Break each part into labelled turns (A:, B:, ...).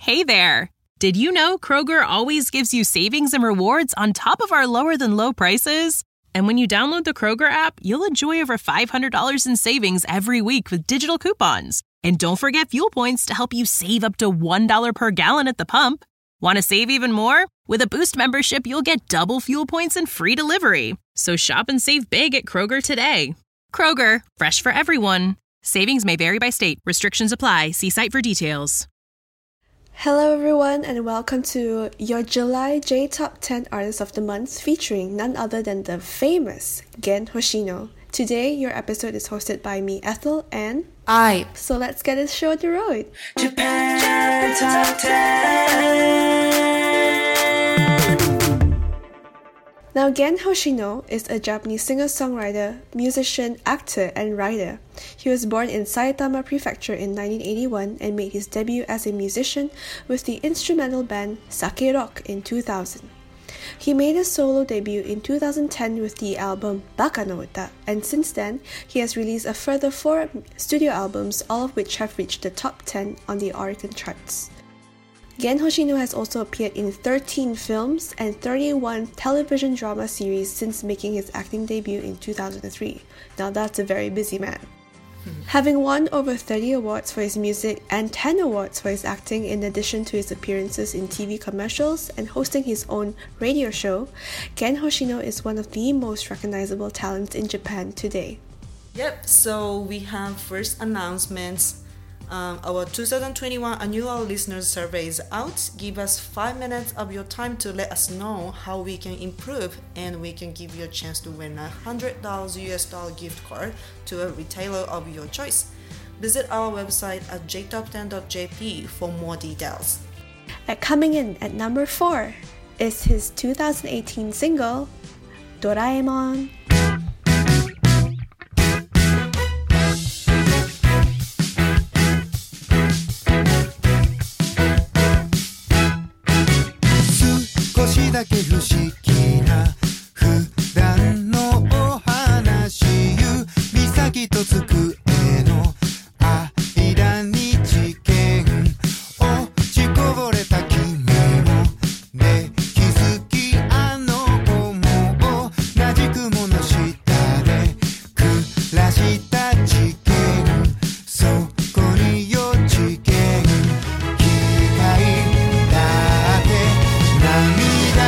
A: Hey there! Did you know Kroger always gives you savings and rewards on top of our lower-than-low prices? And when you download the Kroger app, you'll enjoy over $500 in savings every week with digital coupons. And don't forget fuel points to help you save up to $1 per gallon at the pump. Want to save even more? With a Boost membership, you'll get double fuel points and free delivery. So shop and save big at Kroger today. Kroger, fresh for everyone. Savings may vary by state. Restrictions apply. See site for details.
B: Hello everyone and welcome to your July J Top 10 Artists of the Month featuring none other than the famous Gen Hoshino. Today your episode is hosted by me, Ethel, and
C: I.
B: So let's get this show on the road.
C: Japan Top 10.
B: Now Gen Hoshino is a Japanese singer-songwriter, musician, actor, and writer. He was born in Saitama Prefecture in 1981 and made his debut as a musician with the instrumental band Sake Rock in 2000. He made a solo debut in 2010 with the album Baka no Uta, and since then, he has released a further 4 studio albums, all of which have reached the top 10 on the Oricon charts. Gen Hoshino has also appeared in 13 films and 31 television drama series since making his acting debut in 2003. Now that's a very busy man. Having won over 30 awards for his music and 10 awards for his acting in addition to his appearances in TV commercials and hosting his own radio show, Gen Hoshino is one of the most recognizable talents in Japan today.
C: Yep, so we have first announcements. Our 2021 annual listeners survey is out. Give us 5 minutes of your time to let us know how we can improve, and we can give you a chance to win a $100 US dollar gift card to a retailer of your choice. Visit our website at jtop10.jp for more details.
B: Coming in at number 4 is his 2018 single, Doraemon.
D: だけ不思議な普段のお話指先と机の間に事件落ちこぼれた君もね気づきあの子も同じ雲の下で暮らした事件そこに4次元機械だって涙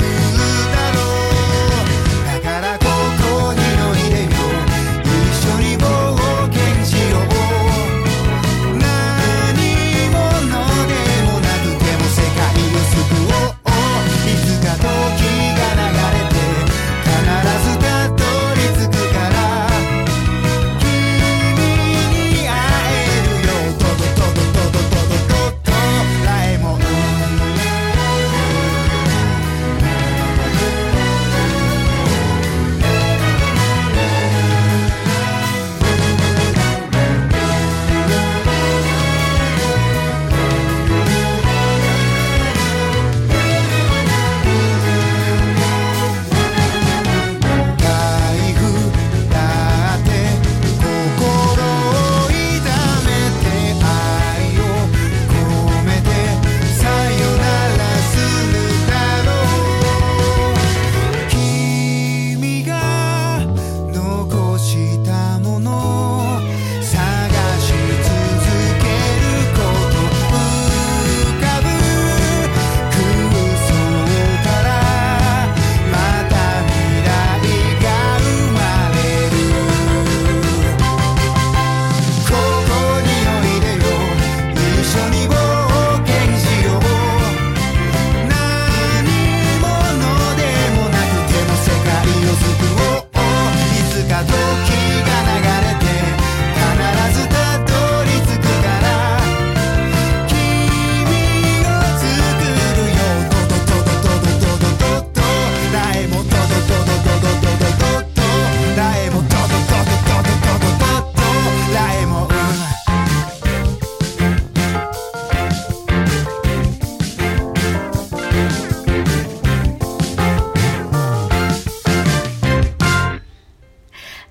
D: 一緒に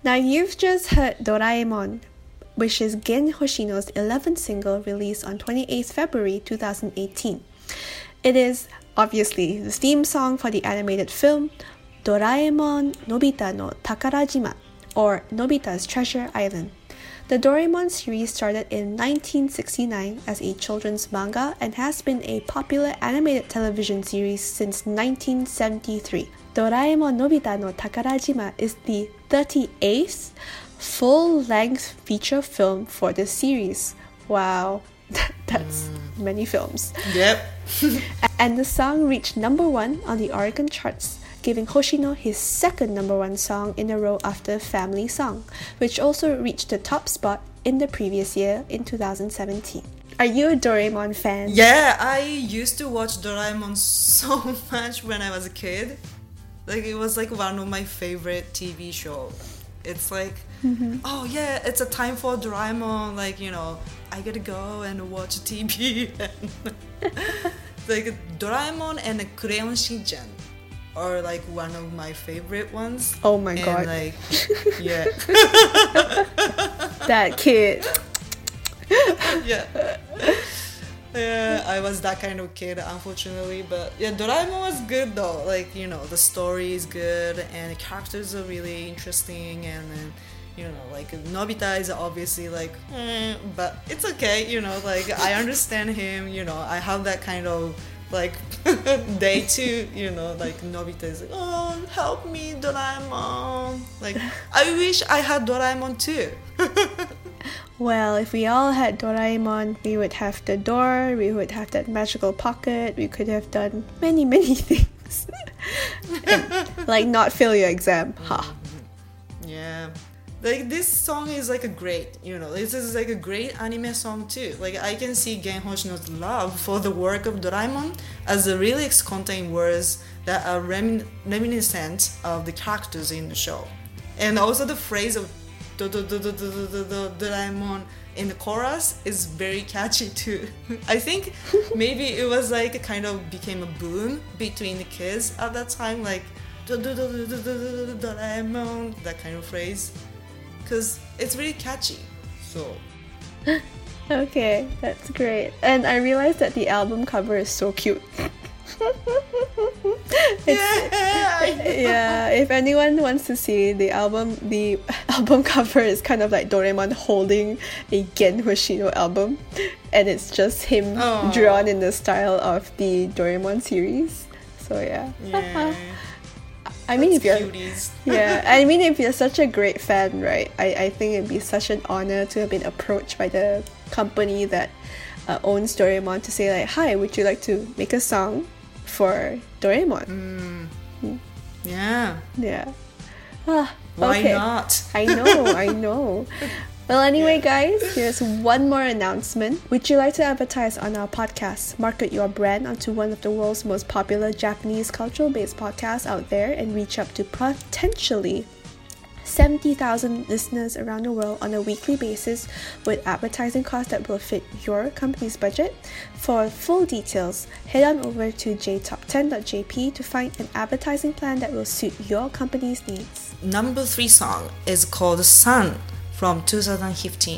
B: Now you've just heard Doraemon, which is Gen Hoshino's 11th single released on 28th February 2018. It is obviously the theme song for the animated film Doraemon Nobita no Takarajima, or Nobita's Treasure Island. The Doraemon series started in 1969 as a children's manga and has been a popular animated television series since 1973. Doraemon Nobita no Takarajima is the 38th full-length feature film for the series. Wow, that's many films.
C: Yep.
B: And the song reached number 1 on the Oricon charts, giving Hoshino his second number 1 song in a row after Family Song, which also reached the top spot in the previous year in 2017. Are you a Doraemon fan?
C: Yeah, I used to watch Doraemon so much when I was a kid. Like, it was like one of my favorite TV shows. It's like, oh yeah, it's a time for Doraemon. Like, you know, I gotta go and watch TV. Like, Doraemon and Crayon Shinchan are like one of my favorite ones.
B: Oh my
C: and
B: god.
C: Like, yeah.
B: That kid.
C: Yeah. Yeah, I was that kind of kid, unfortunately. But yeah, Doraemon was good though. Like, you know, the story is good and the characters are really interesting. And then, you know, like Nobita is obviously like, but it's okay, you know, like I understand him, you know, I have that kind of like day too, you know, like Nobita is like, oh, help me, Doraemon. Like, I wish I had Doraemon too.
B: Well, if we all had Doraemon, we would have the door, we would have that magical pocket, we could have done many, many things. And, like, not fail your exam. Ha.
C: Yeah. Like, this song is like a great, you know, this is like a great anime song too. Like, I can see Gen Hoshino's love for the work of Doraemon as the lyrics contain words that are reminiscent of the characters in the show. And also the phrase of Doraemon in the chorus is very catchy too. I think maybe it was like kind of became a boom between the kids at that time, like Doraemon, that kind of phrase, because it's really catchy. So
B: Okay, that's great. And I realized that the album cover is so cute. Yeah, if anyone wants to see the album cover is kind of like Doraemon holding a Gen Hoshino album, and it's just him drawn in the style of the Doraemon series. So yeah. I mean, if you're if you're such a great fan, right? I think it'd be such an honor to have been approached by the company that owns Doraemon to say like, hi, would you like to make a song for Doraemon?
C: Yeah.
B: Why
C: not?
B: I know. Well, anyway, guys, here's one more announcement. Would you like to advertise on our podcast, market your brand onto one of the world's most popular Japanese cultural-based podcasts out there, and reach up to potentially 70,000 listeners around the world on a weekly basis with advertising costs that will fit your company's budget? For full details, head on over to jtop10.jp to find an advertising plan that will suit your company's needs.
C: Number 3 song is called Sun from 2015.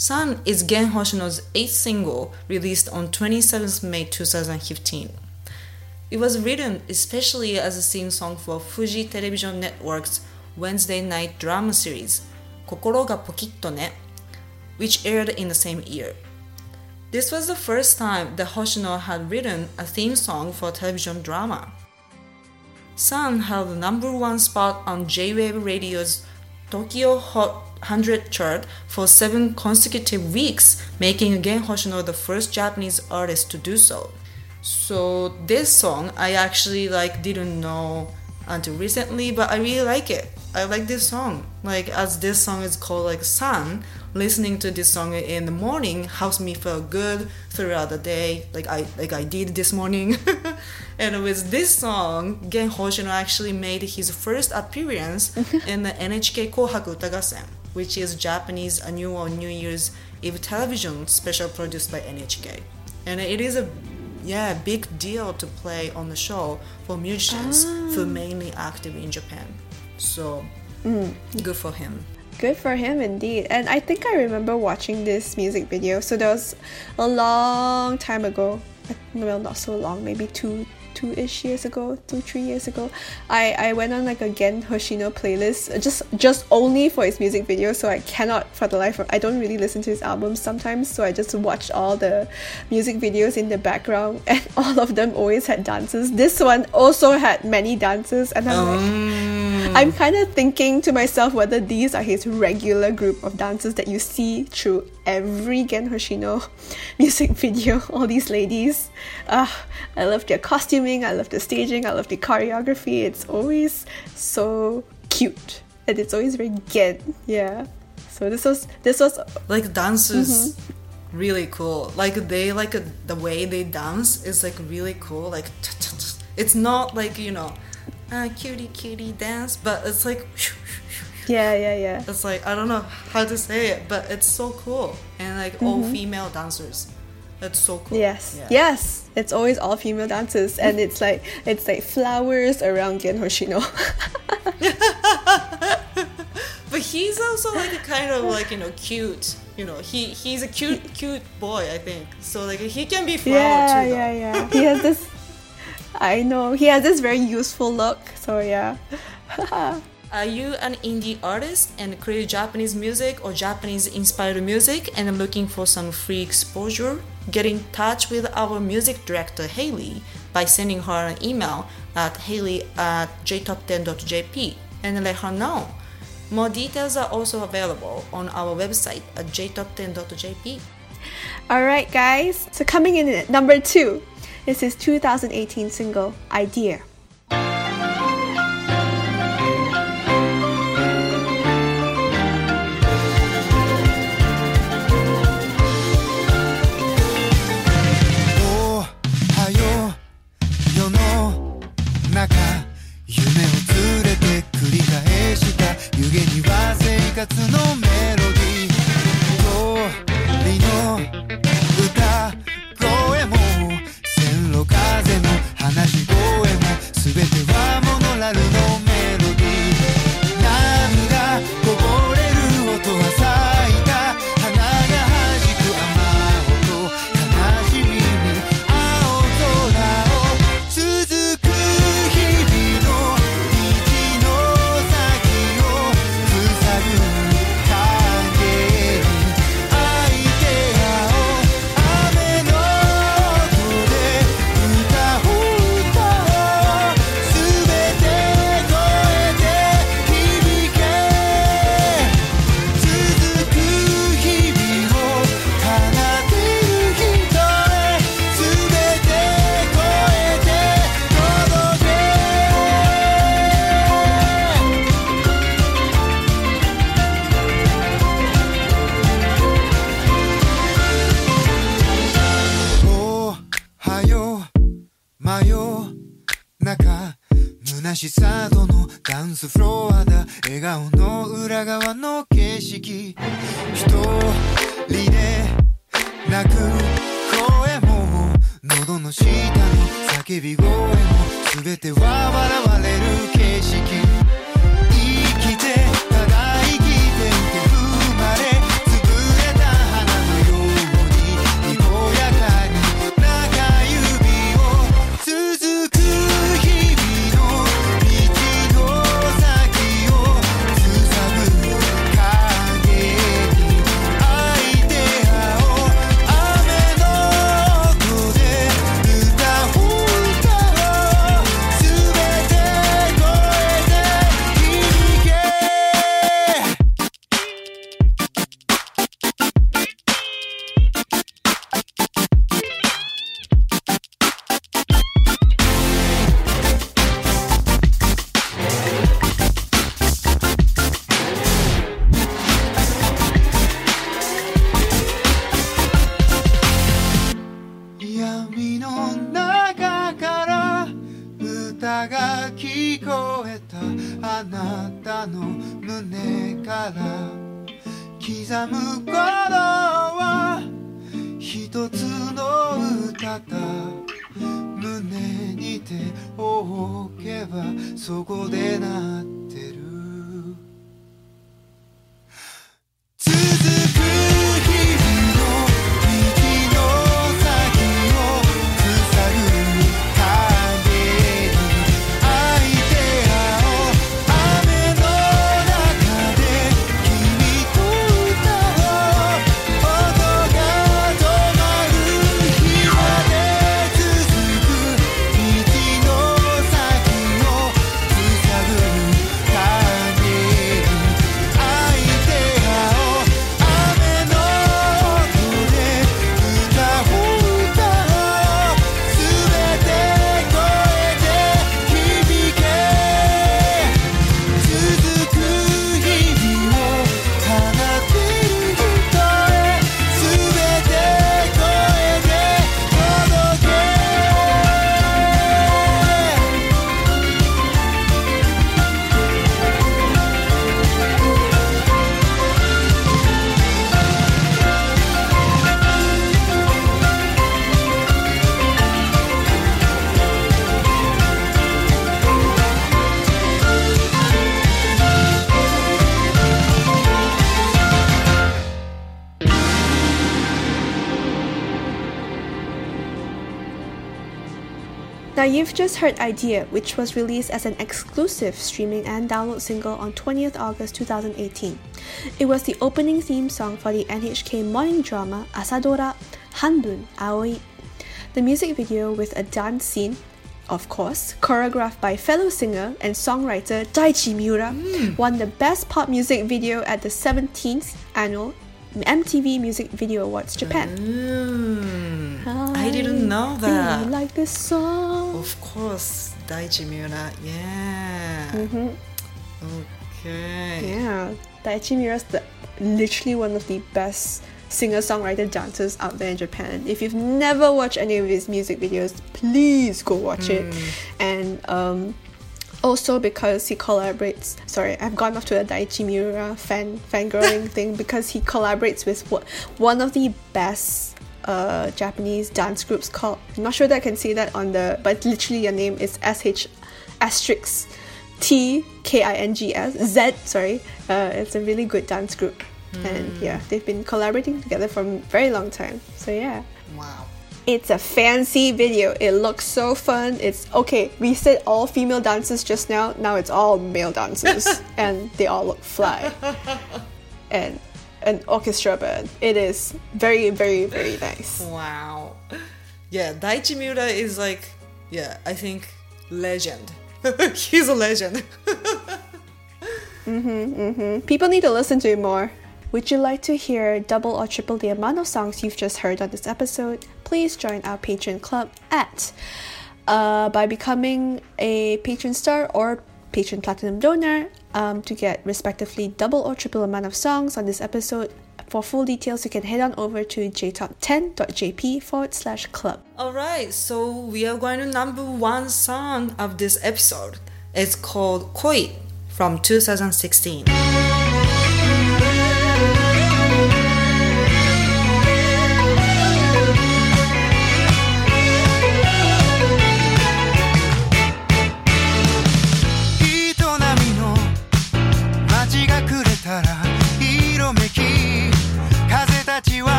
C: Sun is Gen Hoshino's 8th single, released on 27th May 2015. It was written especially as a theme song for Fuji Television Network's Wednesday night drama series, Kokoro ga Pokitto ne, which aired in the same year. This was the first time that Hoshino had written a theme song for a television drama. Sun held the #1 spot on J-Wave Radio's Tokyo Hot 100 chart for 7 consecutive weeks, making Gen Hoshino the first Japanese artist to do so. So this song I actually didn't know until recently, but I really like it. I like this song. As this song is called Sun, listening to this song in the morning helps me feel good throughout the day, like I did this morning. And with this song, Gen Hoshino actually made his first appearance in the NHK Kohaku Utagassen, which is Japanese annual New Year's Eve television special produced by NHK. And it is a big deal to play on the show for musicians who are mainly active in Japan. So, good for him.
B: Good for him indeed. And I think I remember watching this music video. So that was a long time ago. Well, not so long, maybe 2-ish years ago, 2-3 years ago. I went on a Gen Hoshino playlist just only for his music video, so I cannot for the life of I don't really listen to his albums sometimes, so I just watched all the music videos in the background, and all of them always had dances. This one also had many dances, and I'm kind of thinking to myself whether these are his regular group of dancers that you see through every Gen Hoshino music video. All these ladies, I love their costuming, I love the staging, I love the choreography. It's always so cute, and it's always very Gen. Yeah. So this was
C: dancers. Really cool. The way they dance is really cool. It's not cutie dance, but it's
B: yeah.
C: It's I don't know how to say it, but it's so cool. And all female dancers. It's so cool.
B: Yes. It's always all female dancers, and it's flowers around Gen Hoshino.
C: But he's also cute. He's a cute boy, I think. So he can be flower too.
B: Yeah. He has this. I know he has this very useful look. So yeah.
C: Are you an indie artist and create Japanese music or Japanese-inspired music and looking for some free exposure? Get in touch with our music director, Hailey, by sending her an email at hailey@jtop10.jp and let her know. More details are also available on our website at jtop10.jp.
B: Alright guys, so coming in at number 2 is his 2018 single, Idea.
D: あなたの胸から刻む頃は一つの歌だ胸に手を置けばそこで鳴ってる続く日々の道の先を塞ぐ影に相手合おう雨の中で君と歌おう音が止まる日まで続く道の先を塞ぐ影に相手合おう雨の音で歌を歌おうすべて声で響け続く日々を放ってる人へすべて声で届け
B: Now you've just heard Idea, which was released as an exclusive streaming and download single on 20th August 2018. It was the opening theme song for the NHK morning drama Asadora Hanbun Aoi. The music video with a dance scene, of course, choreographed by fellow singer and songwriter Daichi Miura, won the Best Pop Music Video at the 17th Annual MTV Music Video Awards Japan.
C: I didn't know
B: Do you
C: that.
B: like this song?
C: Of course, Daichi Miura. Yeah. Okay.
B: Yeah, Daichi Miura's literally one of the best singer-songwriter dancers out there in Japan. If you've never watched any of his music videos, please go watch it. And also because he collaborates, sorry, I've gone off to a Daichi Miura fangirling thing because he collaborates with one of the best Japanese dance groups called, I'm not sure that I can say that on the, but literally your name is TKINGS, sorry. It's a really good dance group. And yeah, they've been collaborating together for a very long time. So yeah.
C: Wow.
B: It's a fancy video. It looks so fun. It's okay. We said all female dancers just now. Now it's all male dancers, and they all look fly. And an orchestra band. It is very, very, very nice.
C: Wow. Yeah, Daichi Miura is like, yeah, I think legend. He's a legend.
B: People need to listen to him more. Would you like to hear double or triple the amount of songs you've just heard on this episode? Please join our Patreon club by becoming a patron star or patron platinum donor to get respectively double or triple amount of songs on this episode. For full details, you can head on over to jtop10.jp/club.
C: Alright, so we are going to number one song of this episode. It's called Koi from 2016.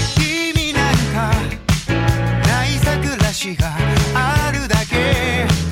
D: があるだけ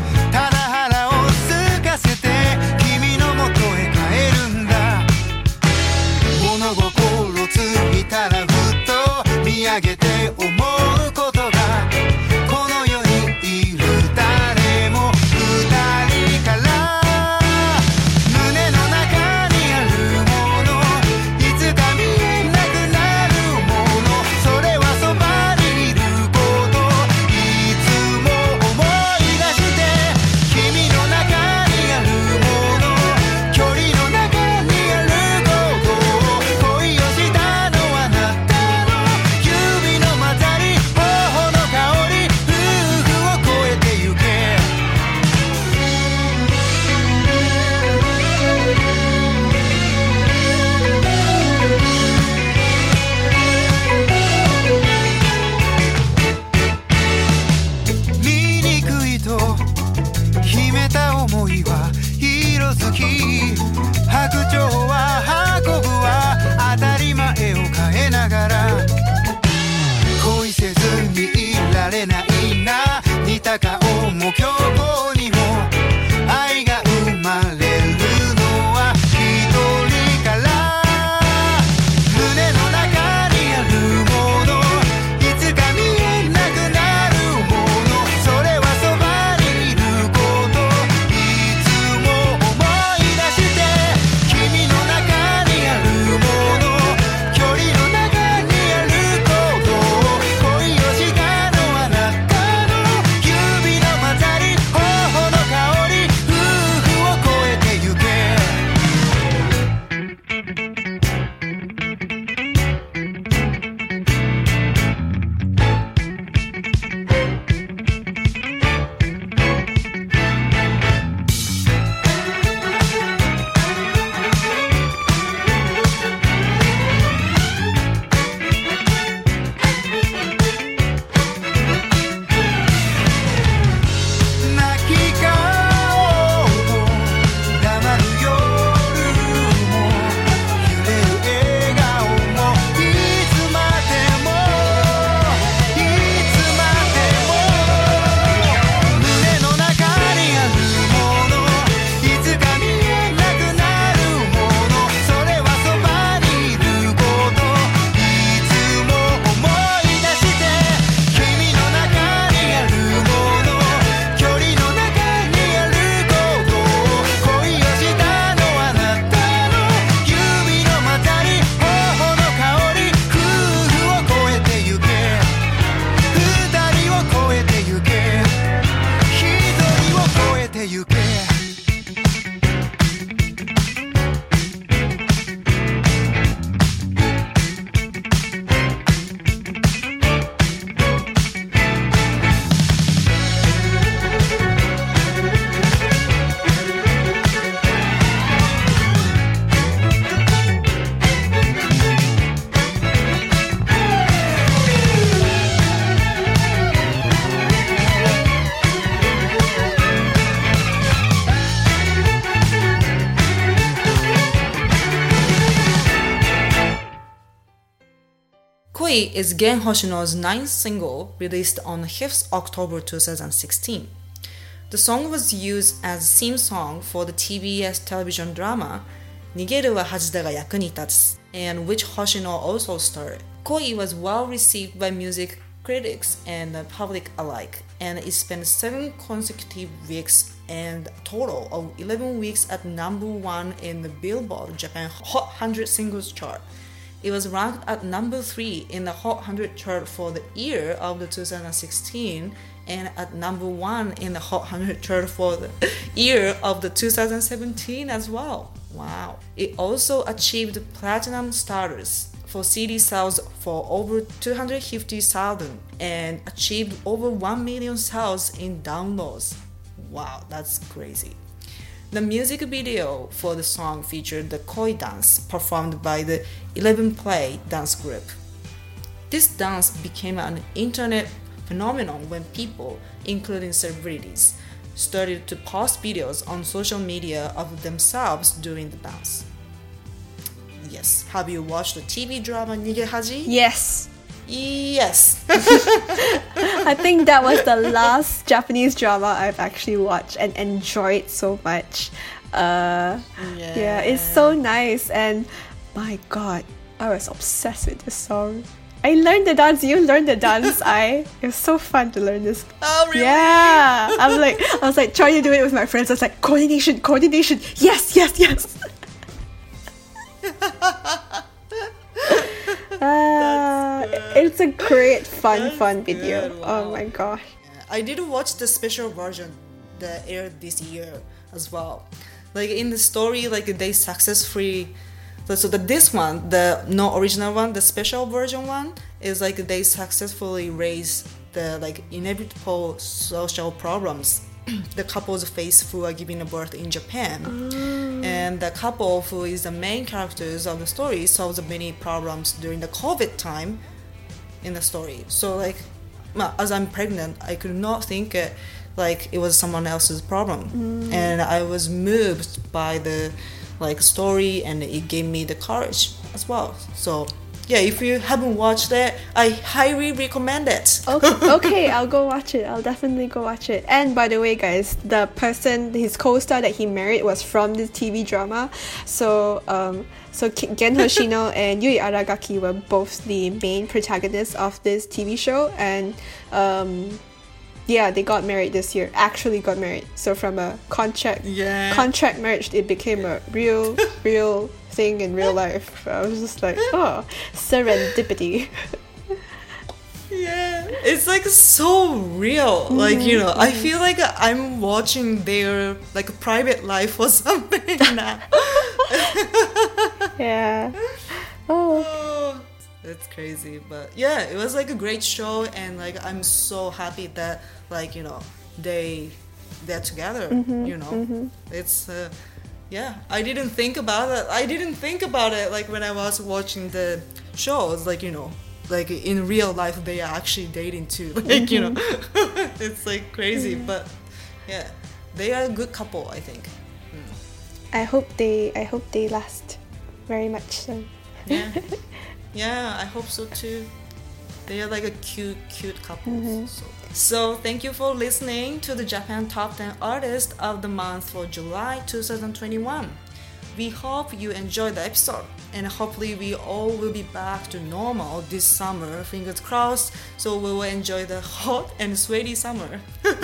D: き白鳥は運ぶは当たり前を変えながら恋せずにいられないな似た顔も今日にも愛が生まれるのは一人から胸の中にあるものいつか見えなくなるものそれはそばにいることいつも思い出して君の中にあるもの距離の中にあること恋をしたのあなたの指の混ざり頬の香り夫婦を越えてゆけ泣き顔も黙る夜も揺れる笑顔もいつまでもいつまでも胸の中にあるものいつか見えなくなるものそれはそばにいることいつも思い出して君の中にあるもの距離の中にあること恋をしたのあなたの指の混ざり頬の香り夫婦を越えてゆけ二人を越えてゆけ一人を越えてゆけ
C: Koi is Gen Hoshino's ninth single released on 5th October 2016. The song was used as theme song for the TBS television drama Nigeru wa Hajida ga yaku ni tatsu, in which Hoshino also starred. Koi was well received by music critics and the public alike, and it spent 7 consecutive weeks and a total of 11 weeks at number 1 in the Billboard Japan Hot 100 Singles Chart. It was ranked at number 3 in the Hot 100 chart for the year of the 2016 and at number 1 in the Hot 100 chart for the year of the 2017 as well. Wow. It also achieved platinum status for CD sales for over 250,000 and achieved over 1 million sales in downloads. Wow, that's crazy. The music video for the song featured the koi dance performed by the 11 Play dance group. This dance became an internet phenomenon when people, including celebrities, started to post videos on social media of themselves doing the dance. Yes, have you watched the TV drama Nigehaji?
B: Yes.
C: Yes.
B: I think that was the last Japanese drama I've actually watched and enjoyed so much. Yeah, it's so nice, and my god, I was obsessed with this song. I learned the dance, you learned the dance. It was so fun to learn this.
C: Oh, really?
B: Yeah. I was like trying to do it with my friends. I was like, coordination. Yes. It's a great fun video.
C: Good, wow.
B: Oh my gosh.
C: I did watch the special version that aired this year as well. Like in the story, like they successfully. So this one, the no original one, the special version one, is like they successfully raise the like inevitable social problems the couples face who are giving birth in Japan. And the couple who is the main characters of the story solves many problems during the COVID time in the story. So like, as I'm pregnant, I could not think like it was someone else's problem. And I was moved by the like story, and it gave me the courage as well. So yeah, if you haven't watched it, I highly recommend it.
B: Okay, I'll go watch it. I'll definitely go watch it. And by the way, guys, the person, his co-star that he married was from this TV drama. So Gen Hoshino and Yui Aragaki were both the main protagonists of this TV show, and yeah, they got married this year. Actually got married. So from a contract marriage, it became a real thing in real life. I was just like, oh, serendipity.
C: Yeah, it's like so real. Like, I feel like I'm watching their like private life or something now.
B: Yeah.
C: Oh, that's crazy. But yeah, it was like a great show, and like I'm so happy that like they're together. It's yeah, I didn't think about it like when I was watching the show. It's like like in real life they are actually dating too. Like it's like crazy. But yeah, they are a good couple, I think.
B: I hope they last very much so.
C: Yeah, I hope so too. They are like a cute couple. So thank you for listening to the Japan Top 10 Artists of the Month for July 2021. We hope you enjoyed the episode, and hopefully we all will be back to normal this summer, fingers crossed, so we will enjoy the hot and sweaty summer.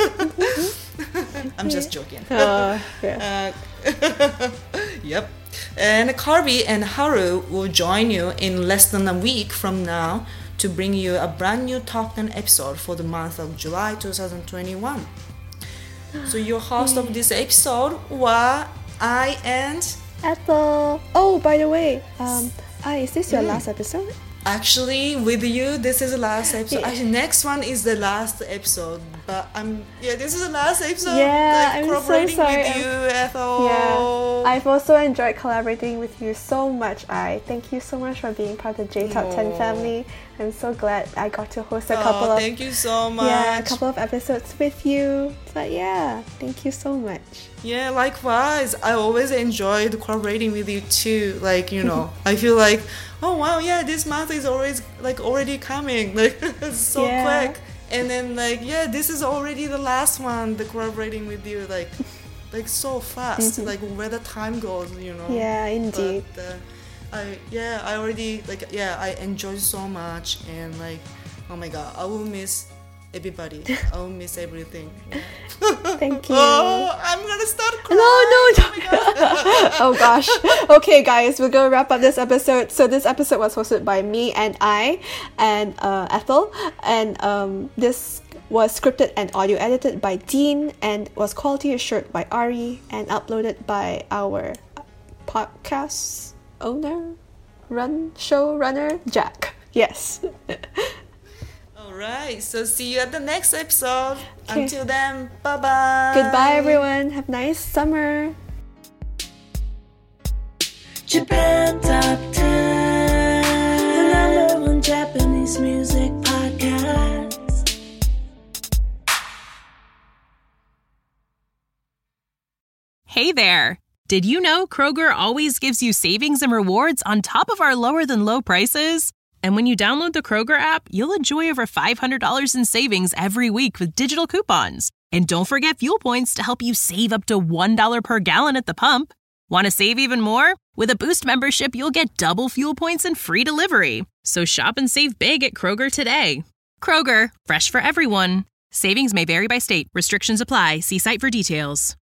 C: I'm just joking.
B: Yeah.
C: Yep. And Karbi and Haru will join you in less than a week from now to bring you a brand new Top 10 episode for the month of July 2021. So your host of this episode were I and
B: Ethel. Oh, by the way, is this your last episode?
C: Actually, with you, this is the last episode. Actually, next one is the last episode. But this is the last episode.
B: Yeah,
C: like,
B: I'm
C: collaborating
B: so sorry.
C: with you, Ethel.
B: Yeah, I've also enjoyed collaborating with you so much. Thank you so much for being part of the J Top 10 family. I'm so glad I got to host a couple of
C: thank you so much.
B: Yeah, a couple of episodes with you. But yeah, thank you so much.
C: Yeah, likewise. I always enjoyed collaborating with you too. Like, I feel like, oh wow, yeah, this month is always like already coming. Like it's so quick. And then like, yeah, this is already the last one, the collaborating with you, like so fast. Like where the time goes,
B: Yeah, indeed.
C: But, I already I enjoyed so much, and like, oh my god, I will miss everybody. I will miss everything. Yeah.
B: Thank you.
C: Oh, I'm gonna start crying.
B: No. Oh gosh. Okay, guys, we're gonna wrap up this episode. So this episode was hosted by me and Ethel, and this was scripted and audio edited by Dean, and was quality assured by Ari, and uploaded by our podcast showrunner Jack. Yes.
C: Alright, so see you at the next episode. Okay. Until then, bye-bye.
B: Goodbye, everyone. Have a nice summer.
E: Japan Top 10, the #1 Japanese music podcast.
A: Hey there! Did you know Kroger always gives you savings and rewards on top of our lower-than-low prices? And when you download the Kroger app, you'll enjoy over $500 in savings every week with digital coupons. And don't forget fuel points to help you save up to $1 per gallon at the pump. Want to save even more? With a Boost membership, you'll get double fuel points and free delivery. So shop and save big at Kroger today. Kroger, fresh for everyone. Savings may vary by state. Restrictions apply. See site for details.